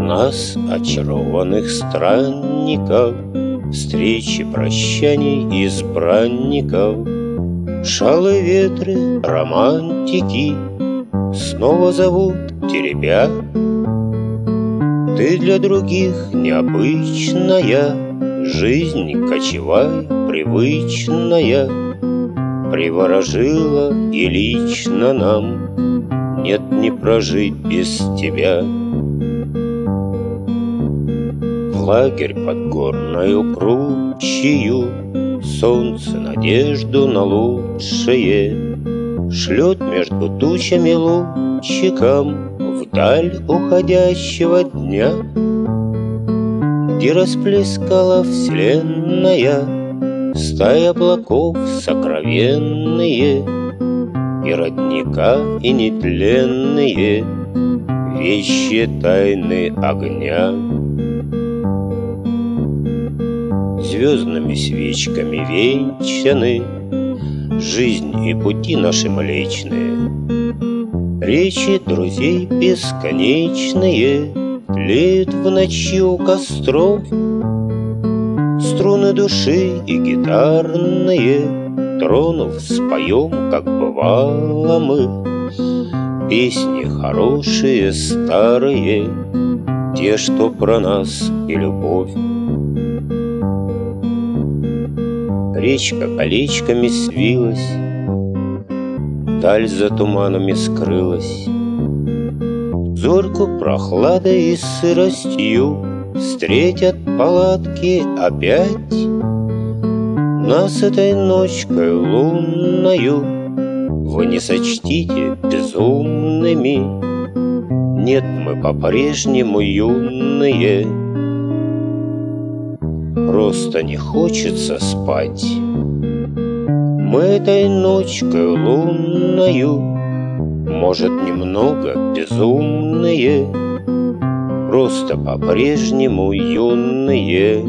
нас, очарованных странников, встречи, прощаний избранников. Шалые ветры, романтики снова зовут, теребя. Ты для других необычная, жизнь кочевая, привычная, приворожила и лично нам нет не прожить без тебя. В лагерь под горною кручею солнце надежду на лучшее шлет между тучами лучиком вдаль уходящего дня, где расплескала вселенная стая облаков сокровенные и родника, и нетленные вещи тайны огня. Звездными свечками венчаны жизнь и пути наши млечные, речи друзей бесконечные тлеют в ночи у костров. Струны души и гитарные тронув, споем, как бывало мы, песни хорошие, старые, те, что про нас и любовь. Речка колечками свилась, даль за туманами скрылась. Зорьку прохладой и сыростью встретят палатки опять. Нас этой ночкой лунною вы не сочтите безумными. Нет, мы по-прежнему юные, просто не хочется спать. Мы этой ночкой лунною, может, немного безумные, просто по-прежнему юные.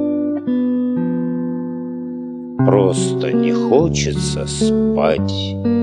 Просто не хочется спать.